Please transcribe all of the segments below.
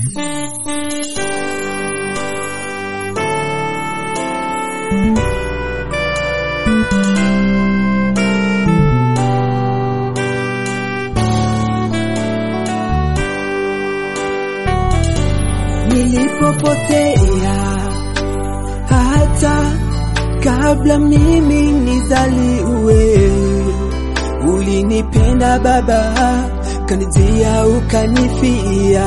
Nilipopotea hata kabla mimi nizaliwe, ulinipenda Baba, kanijia ukanifia.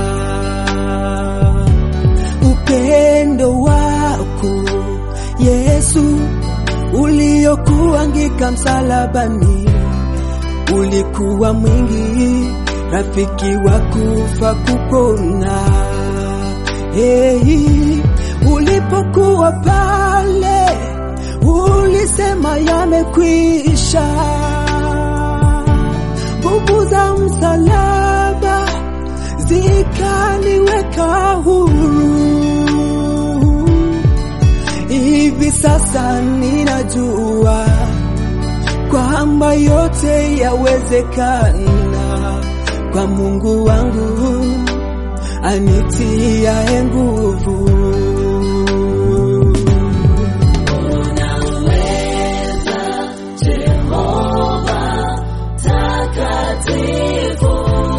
Upendo wako Yesu uliokuangika msalabani ulikuwa mwingi, rafiki wa kufa kupona. Hey, ulipokuwa pale ulisema yamekwisha. Nguvu za msalaba zikaniweka huru. Hivi sasa ninajua kwamba yote yawezekana kwa Mungu wangu anitia nguvu. Unaweza Jehova takatifu,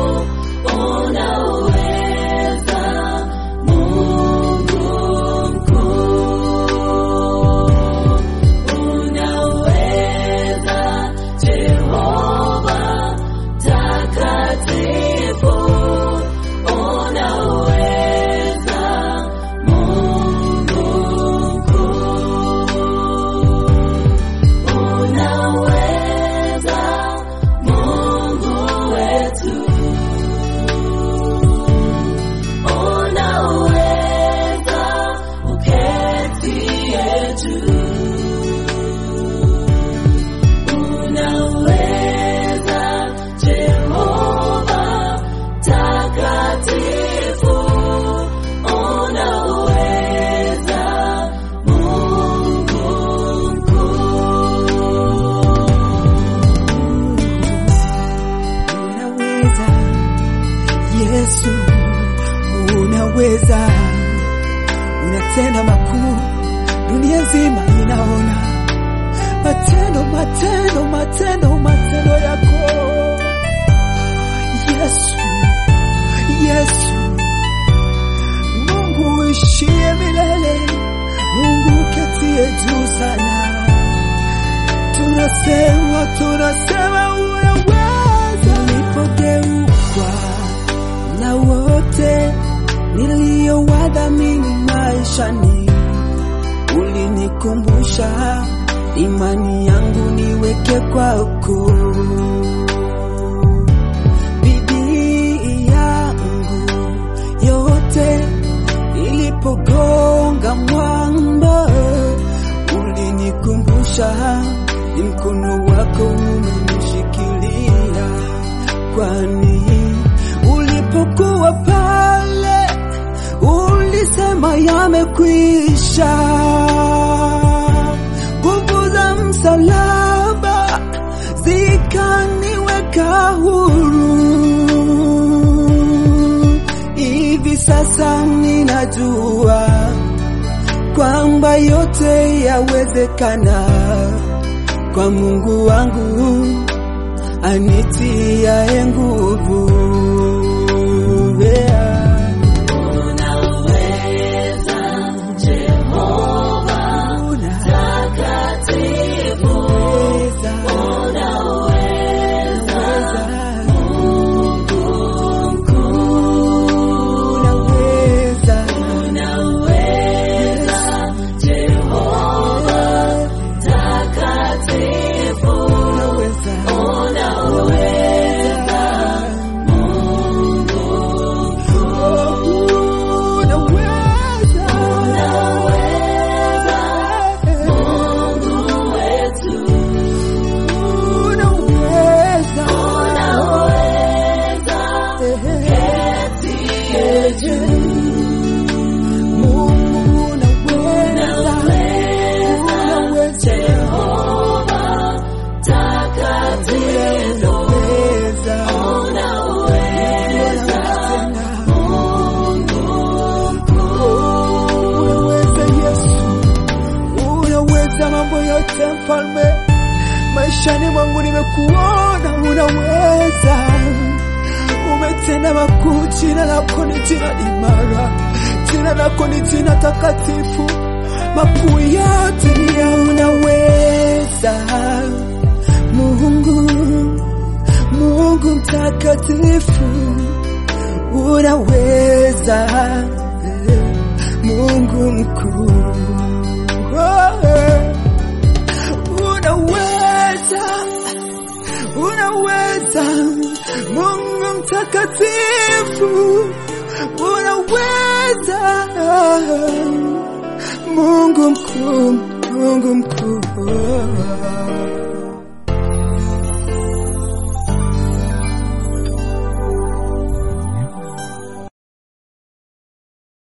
unaweza Mungu mkuu, unaweza Jehova takatifu, Yesu unaweza, unatenda makuu, dunia nzima inaona matendo yako. Yesu Mungu uishie milele, Mungu ketie juu sana. Tunasema unaweza. Nilipogeukwa na wote niliowadhamini maishani, ulinikumbusha imani yangu niweke kwako. Bidii yangu yote ilipogonga mwamba, ulinikumbusha mkono wako umenishikilia. Kwani ulipokuwa pale ulisema yamekwisha. Nguvu za msalaba zikaniweka huru. Hivi sasa ninajua kwamba yote yawezekana kwa Mungu wangu anitia nguvu. Unaweza mfalme. Maishani mwangu nimekuona unaweza, umetenda makuu. Jina lako ni jina imara, jina lako ni jina takatifu. Makuu yote ya unaweza, Mungu, Mungu mtakatifu, unaweza, Mungu mkuu. Unaweza, Mungu mtakatifu, unaweza, Mungu mkuu, Mungu mkuu.